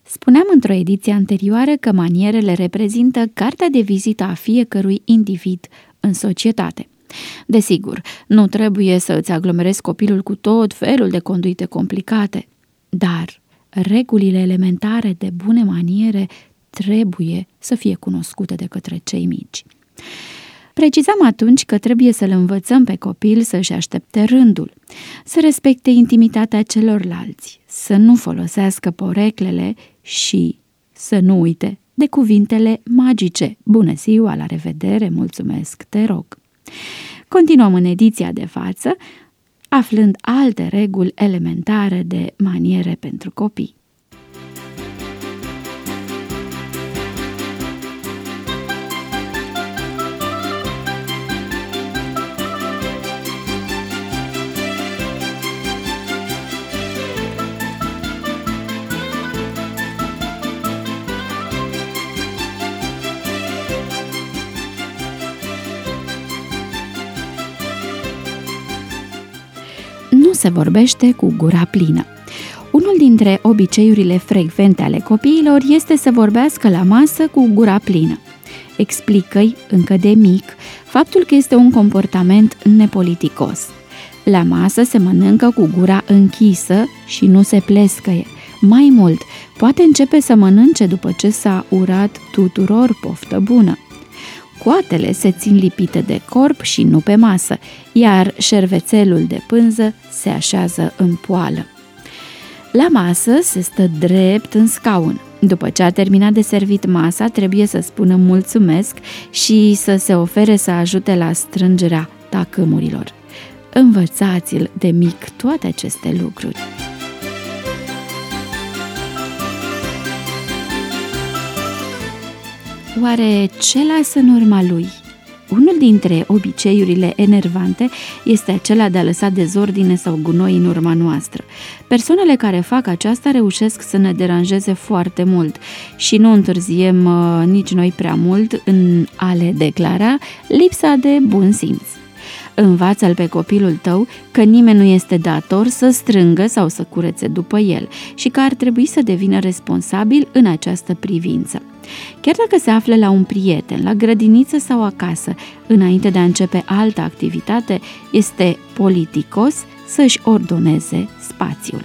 Spuneam într-o ediție anterioară că manierele reprezintă cartea de vizită a fiecărui individ în societate. Desigur, nu trebuie să îți aglomerezi copilul cu tot felul de conduite complicate, dar regulile elementare de bune maniere trebuie să fie cunoscute de către cei mici. Precizam atunci că trebuie să-l învățăm pe copil să-și aștepte rândul, să respecte intimitatea celorlalți, să nu folosească poreclele și să nu uite de cuvintele magice: bună ziua, la revedere, mulțumesc, te rog. Continuăm în ediția de față, aflând alte reguli elementare de maniere pentru copii. Nu se vorbește cu gura plină. Unul dintre obiceiurile frecvente ale copiilor este să vorbească la masă cu gura plină. Explică-i încă de mic faptul că este un comportament nepoliticos. La masă se mănâncă cu gura închisă și nu se plescăie. Mai mult, poate începe să mănânce după ce s-a urat tuturor poftă bună. Coatele se țin lipite de corp și nu pe masă, iar șervețelul de pânză se așează în poală. La masă se stă drept în scaun. După ce a terminat de servit masa, trebuie să spună mulțumesc și să se ofere să ajute la strângerea tacâmurilor. Învățați-l de mic toate aceste lucruri. Oare ce lasă în urma lui? Unul dintre obiceiurile enervante este acela de a lăsa dezordine sau gunoi în urma noastră. Persoanele care fac aceasta reușesc să ne deranjeze foarte mult și nu întârziem nici noi prea mult în a le declara lipsa de bun simț. Învață-l pe copilul tău că nimeni nu este dator să strângă sau să curețe după el și că ar trebui să devină responsabil în această privință. Chiar dacă se află la un prieten, la grădiniță sau acasă, înainte de a începe altă activitate, este politicos să-și ordoneze spațiul.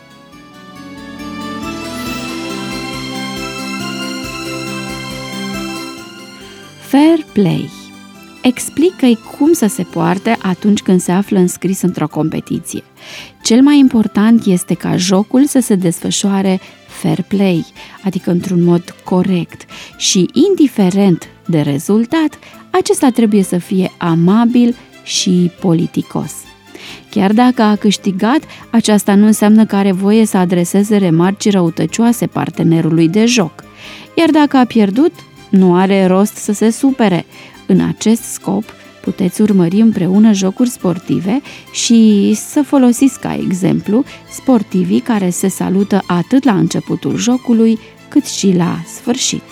Fair play. Explică-i cum să se poarte atunci când se află înscris într-o competiție. Cel mai important este ca jocul să se desfășoare fair play, adică într-un mod corect și, indiferent de rezultat, acesta trebuie să fie amabil și politicos. Chiar dacă a câștigat, aceasta nu înseamnă că are voie să adreseze remarci răutăcioase partenerului de joc. Iar dacă a pierdut, nu are rost să se supere. În acest scop, puteți urmări împreună jocuri sportive și să folosiți ca exemplu sportivii care se salută atât la începutul jocului, cât și la sfârșit.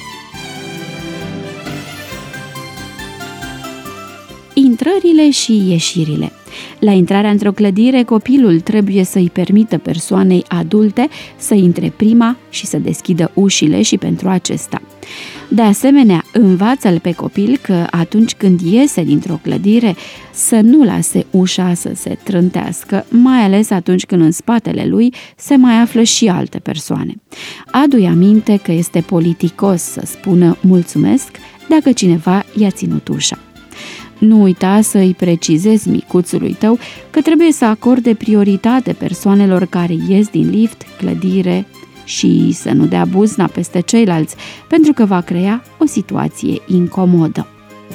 Intrările și ieșirile. La intrarea într-o clădire, copilul trebuie să-i permită persoanei adulte să intre prima și să deschidă ușile și pentru acesta. De asemenea, învață-l pe copil că atunci când iese dintr-o clădire să nu lase ușa să se trântească, mai ales atunci când în spatele lui se mai află și alte persoane. Adu-i aminte că este politicos să spună mulțumesc dacă cineva i-a ținut ușa. Nu uita să îi precizezi micuțului tău că trebuie să acorde prioritate persoanelor care ies din lift, clădire și să nu dea buzna peste ceilalți, pentru că va crea o situație incomodă.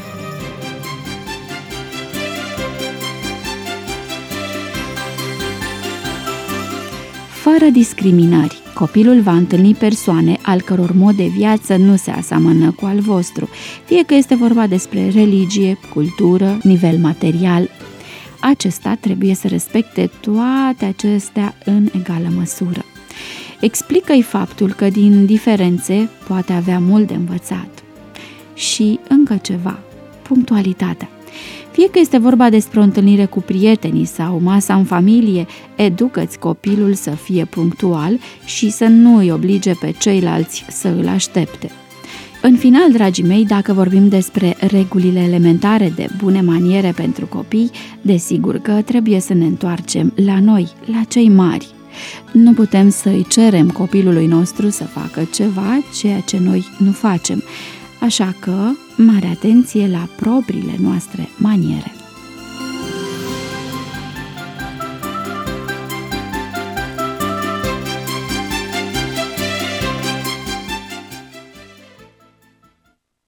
Fără discriminări. Copilul va întâlni persoane al căror mod de viață nu se aseamănă cu al vostru, fie că este vorba despre religie, cultură, nivel material. Acesta trebuie să respecte toate acestea în egală măsură. Explică-i faptul că din diferențe poate avea mult de învățat. Și încă ceva, punctualitatea. Fie că este vorba despre o întâlnire cu prietenii sau masa în familie, educă-ți copilul să fie punctual și să nu îi oblige pe ceilalți să îl aștepte. În final, dragii mei, dacă vorbim despre regulile elementare de bune maniere pentru copii, desigur că trebuie să ne întoarcem la noi, la cei mari. Nu putem să îi cerem copilului nostru să facă ceva, ceea ce noi nu facem. Așa că, mare atenție la propriile noastre maniere.